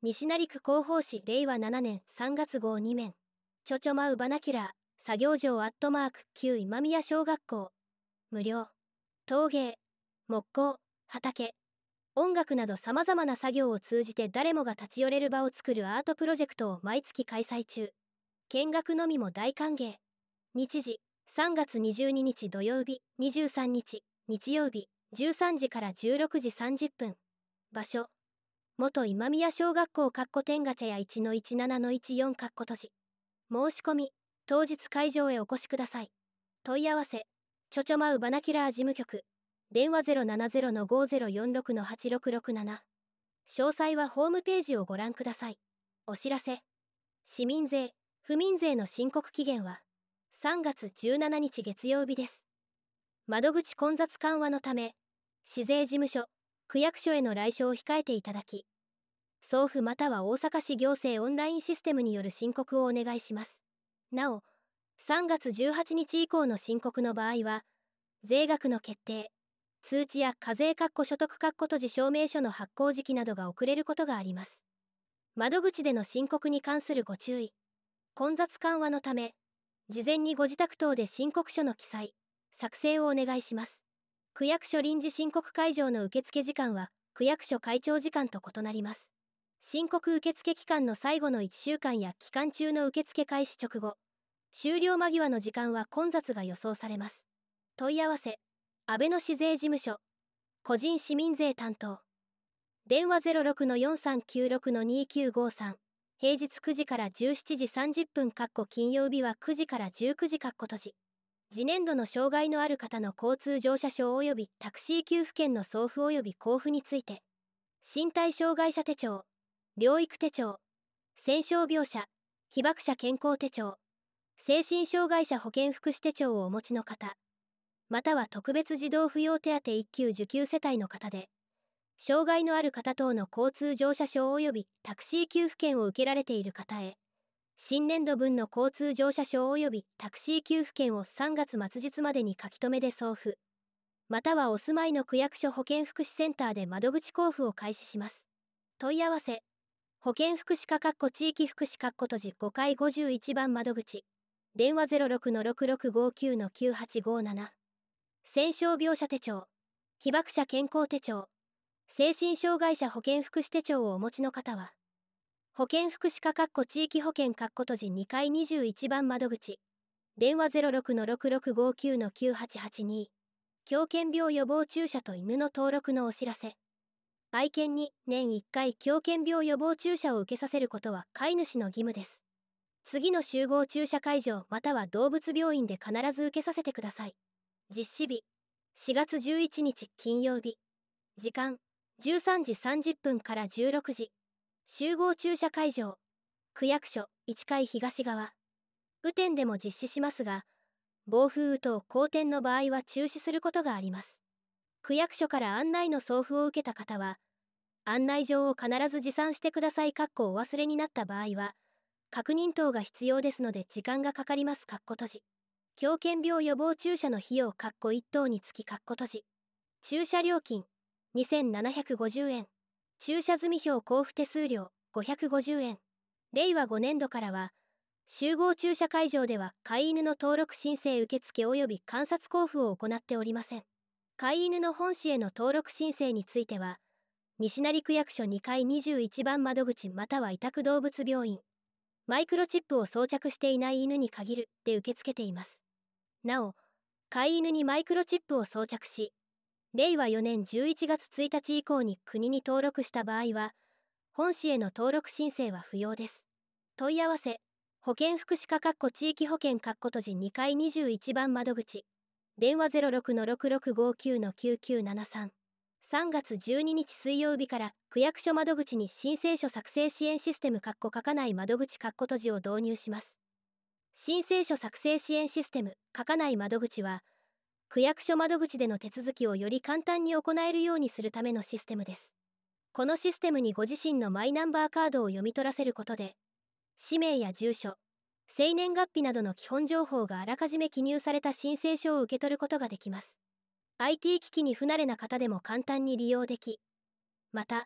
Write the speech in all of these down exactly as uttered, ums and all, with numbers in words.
西成区広報誌れいわななねんさんがつ号に面。ちょちょまうバナキュラー、作業場アットマーク旧今宮小学校。無料。陶芸、木工、畑、音楽など様々な作業を通じて誰もが立ち寄れる場を作るアートプロジェクトを毎月開催中。見学のみも大歓迎。日時、さんがつにじゅうににち土曜日、にじゅうさんにち日曜日、じゅうさんじからじゅうろくじさんじゅっぷん。場所、元今宮小学校かっこ天ガチャや いちのいちななのいちよん かっこ閉じ。申し込み、当日会場へお越しください。問い合わせ、ちょちょまうバナキュラー事務局。電話 ゼロななゼロのごゼロよんろくのはちろくろくなな。詳細はホームページをご覧ください。お知らせ。市民税、府民税の申告期限はさんがつじゅうしちにち月曜日です。窓口混雑緩和のため、市税事務所、区役所への来所を控えていただき、送付または大阪市行政オンラインシステムによる申告をお願いします。なお、さんがつじゅうはちにち以降の申告の場合は、税額の決定、通知や課税所得閉じ証明書の発行時期などが遅れることがあります。窓口での申告に関するご注意。混雑緩和のため、事前にご自宅等で申告書の記載、作成をお願いします。区役所臨時申告会場の受付時間は、区役所会長時間と異なります。申告受付期間の最後のいっしゅうかんや期間中の受付開始直後、終了間際の時間は混雑が予想されます。問い合わせ、安倍野市税事務所、個人市民税担当。電話 ゼロろくのよんさんきゅうろくのにきゅうごさん。平日くじからじゅうしちじさんじゅっぷん金曜日はくじからじゅうくじ閉じ。次年度の障害のある方の交通乗車証及びタクシー給付券の送付及び交付について、身体障害者手帳、療育手帳、戦傷病者、被爆者健康手帳、精神障害者保健福祉手帳をお持ちの方、または特別児童扶養手当一級受給世帯の方で、障害のある方等の交通乗車証及びタクシー給付券を受けられている方へ、新年度分の交通乗車証及びタクシー給付券をさんがつ末日までに書き留めで送付、またはお住まいの区役所保健福祉センターで窓口交付を開始します。問い合わせ、保健福祉課地域福祉閉じごかいごじゅういちばん窓口、電話 ゼロろくのろくろくごきゅうのきゅうはちごなな。戦傷病者手帳、被爆者健康手帳、精神障害者保健福祉手帳をお持ちの方は、保健福祉課地域保健閉じにかいにじゅういちばん窓口、電話 ゼロろくのろくろくごきゅうのきゅうはちはちに。狂犬病予防注射と犬の登録のお知らせ。愛犬に年いっかい狂犬病予防注射を受けさせることは飼い主の義務です。次の集合注射会場または動物病院で必ず受けさせてください。実施日、しがつじゅういちにち金曜日。時間、じゅうさんじさんじゅっぷんからじゅうろくじ。集合注射会場、区役所いちかい東側。雨天でも実施しますが、暴風雨等荒天の場合は中止することがあります。区役所から案内の送付を受けた方は、案内状を必ず持参してください。お忘れになった場合は、確認等が必要ですので時間がかかります。閉じ。狂犬病予防注射の費用いっとうにつき閉じ。駐車料金、にせんななひゃくごじゅうえん。駐車済票交付手数料、ごひゃくごじゅうえん。れいわごねんどからは、集合駐車会場では飼い犬の登録申請受付及び観察交付を行っておりません。飼い犬の本市への登録申請については、西成区役所にかいにじゅういちばん窓口または委託動物病院、マイクロチップを装着していない犬に限るで受け付けています。なお、飼い犬にマイクロチップを装着し、れいわよねんじゅういちがつついたち以降に国に登録した場合は、本市への登録申請は不要です。問い合わせ、保健福祉課地域保健閉じにかいにじゅういちばん窓口、電話 ゼロろくのろくろくごきゅうのきゅうきゅうななさん。さんがつじゅうににち水曜日から区役所窓口に申請書作成支援システム書かない窓口閉じを導入します。申請書作成支援システム書かない窓口は、区役所窓口での手続きをより簡単に行えるようにするためのシステムです。このシステムにご自身のマイナンバーカードを読み取らせることで、氏名や住所、生年月日などの基本情報があらかじめ記入された申請書を受け取ることができます。アイティー 機器に不慣れな方でも簡単に利用でき、また、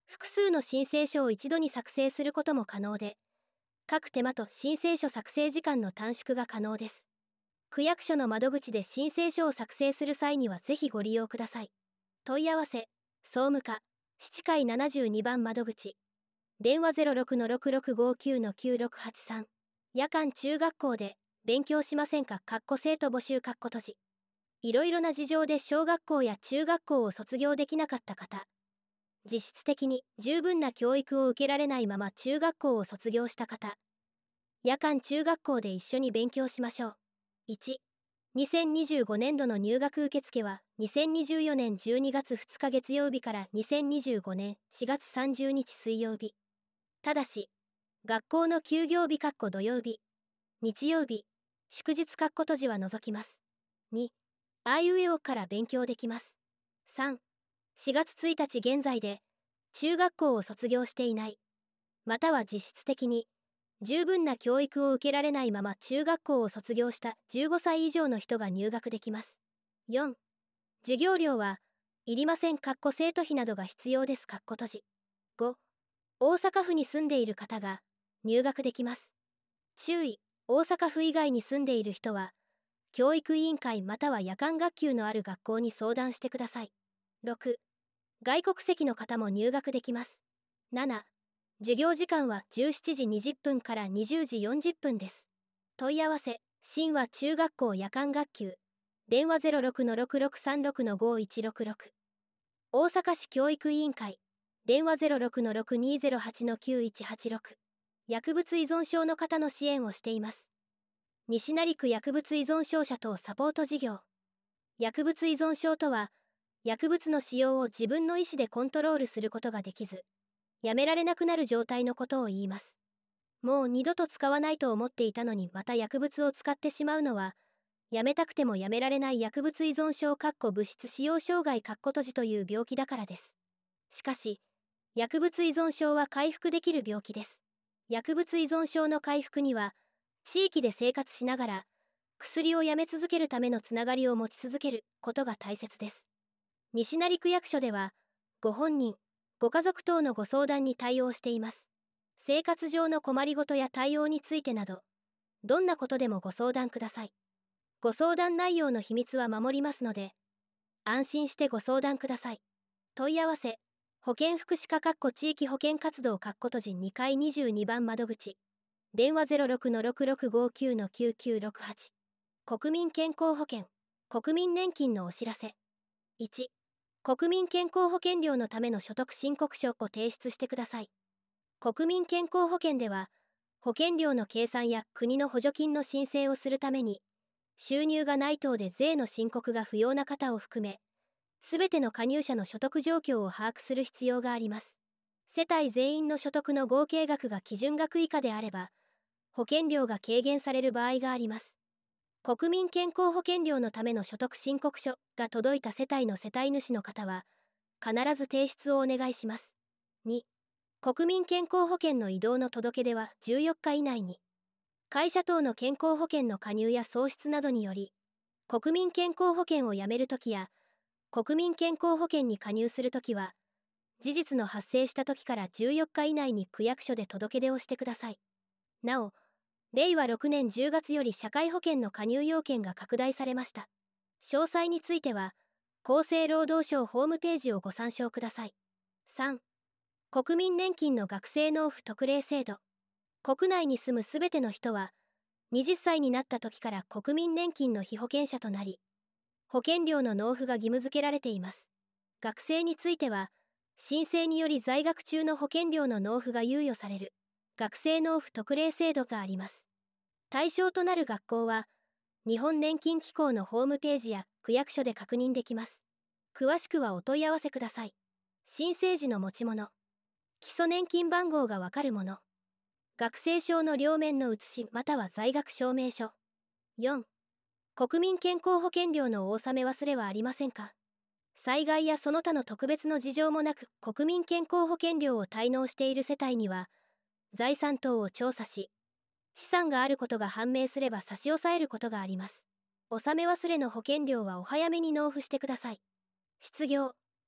複数の申請書を一度に作成することも可能で、各手間と申請書作成時間の短縮が可能です。区役所の窓口で申請書を作成する際にはぜひご利用ください。問い合わせ、総務課、七階ななじゅうにばん窓口。電話 ゼロろくのろくろくごきゅうのきゅうろくはちさん。夜間中学校で勉強しませんか？かっこ生徒募集かっこ閉じ。いろいろな事情で小学校や中学校を卒業できなかった方。実質的に十分な教育を受けられないまま中学校を卒業した方。夜間中学校で一緒に勉強しましょう。いち、にせんにじゅうごねんどの入学受付はにせんにじゅうよねんじゅうにがつふつか月曜日からにせんにじゅうごねんしがつさんじゅうにち水曜日。ただし、学校の休業日（土曜日）、日曜日、祝日（閉じ）は除きます。に、あいうえおから勉強できます。さん、しがつついたち現在で中学校を卒業していない、または実質的に十分な教育を受けられないまま中学校を卒業したじゅうごさい以上の人が入学できます。よん、授業料はいりません（生徒費などが必要です）閉じ。ご、大阪府に住んでいる方が入学できます。注意、大阪府以外に住んでいる人は教育委員会または夜間学級のある学校に相談してください。ろく、外国籍の方も入学できます。なな、授業時間はじゅうしちじにじゅっぷんからにじゅうじよんじゅっぷんです。問い合わせ、新和中学校夜間学級。電話 ゼロろくのろくろくさんろくのごいちろくろく。大阪市教育委員会。電話 ゼロろくのろくにゼロはちのきゅういちはちろく。薬物依存症の方の支援をしています。西成区薬物依存症者等サポート事業。薬物依存症とは、薬物の使用を自分の意思でコントロールすることができず、やめられなくなる状態のことを言います。もう二度と使わないと思っていたのにまた薬物を使ってしまうのは、やめたくてもやめられない薬物依存症物質使用障害閉じという病気だからです。しかし、薬物依存症は回復できる病気です。薬物依存症の回復には、地域で生活しながら、薬をやめ続けるためのつながりを持ち続けることが大切です。西成区役所では、ご本人、ご家族等のご相談に対応しています。生活上の困りごとや対応についてなど、どんなことでもご相談ください。ご相談内容の秘密は守りますので、安心してご相談ください。問い合わせ、保健福祉課地域保健活動閉じにかいにじゅうにばん窓口。電話 ゼロろくのろくろくごきゅうのきゅうきゅうろくはち。国民健康保険、国民年金のお知らせ。いち、国民健康保険料のための所得申告書を提出してください。国民健康保険では、保険料の計算や国の補助金の申請をするために、収入がない等で税の申告が不要な方を含め、すべての加入者の所得状況を把握する必要があります。世帯全員の所得の合計額が基準額以下であれば、保険料が軽減される場合があります。国民健康保険料のための所得申告書が届いた世帯の世帯主の方は、必ず提出をお願いします。に、国民健康保険の移動の届け出はじゅうよっか以内に、会社等の健康保険の加入や喪失などにより、国民健康保険をやめるときや、国民健康保険に加入するときは、事実の発生したときからじゅうよっか以内に区役所で届け出をしてください。なお、れいわろくねんじゅうがつより社会保険の加入要件が拡大されました。詳細については、厚生労働省ホームページをご参照ください。さん、国民年金の学生納付特例制度。国内に住むすべての人は、はたちになった時から国民年金の被保険者となり、保険料の納付が義務付けられています。学生については、申請により在学中の保険料の納付が猶予される、学生納付特例制度があります。対象となる学校は、日本年金機構のホームページや区役所で確認できます。詳しくはお問い合わせください。申請時の持ち物、基礎年金番号がわかるもの、学生証の両面の写しまたは在学証明書。よん、国民健康保険料のお納め忘れはありませんか？災害やその他の特別の事情もなく国民健康保険料を滞納している世帯には、財産等を調査し、資産があることが判明すれば差し押さえることがあります。納め忘れの保険料はお早めに納付してください。失業、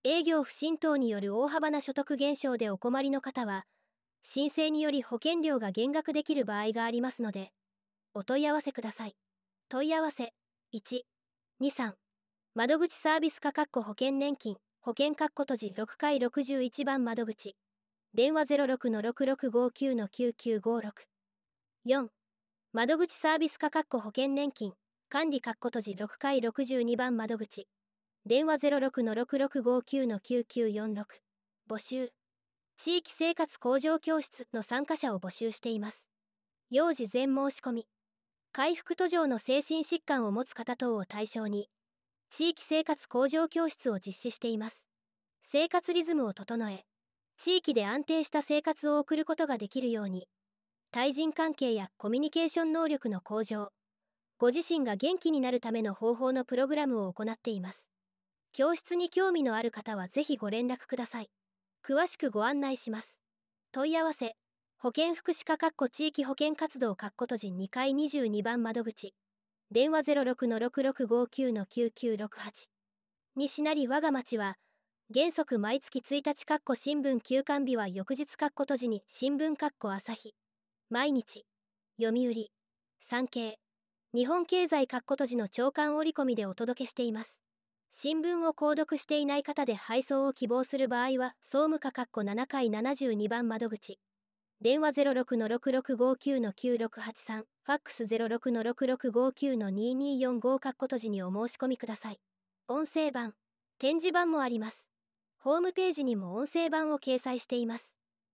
営業不振等による大幅な所得減少でお困りの方は、申請により保険料が減額できる場合がありますので、お問い合わせください。問い合わせいち、に、さん窓口サービス課保険年金保険閉じろっかいろくじゅういちばん窓口電話 ゼロろくのろくろくごきゅうのきゅうきゅうごろく よん窓口サービス課保険年金管理閉じろっかいろくじゅうにばん窓口電話 ゼロろくのろくろくごきゅうのきゅうきゅうよんろく募集地域生活向上教室の参加者を募集しています。要事前申し込み回復途上の精神疾患を持つ方等を対象に地域生活向上教室を実施しています。生活リズムを整え地域で安定した生活を送ることができるように対人関係やコミュニケーション能力の向上ご自身が元気になるための方法のプログラムを行っています。教室に興味のある方はぜひご連絡ください。詳しくご案内します。問い合わせ保健福祉課地域保健活動閉じにかいにじゅうにばん窓口電話 ゼロろくのろくろくごきゅうのきゅうきゅうろくはち 西成我が町は原則毎月ついたち新聞休刊日は翌日閉じに新聞朝日毎日読売産経日本経済閉じの朝刊折り込みでお届けしています。新聞を購読していない方で配送を希望する場合は総務課ななかいななじゅうにばん窓口電話 ゼロろくのろくろくごきゅうのきゅうろくはちさん ファックス ゼロろくのろくろくごきゅうのにによんご閉じにお申し込みください。音声版展示版もあります。ホームページにも音声版を掲載しています。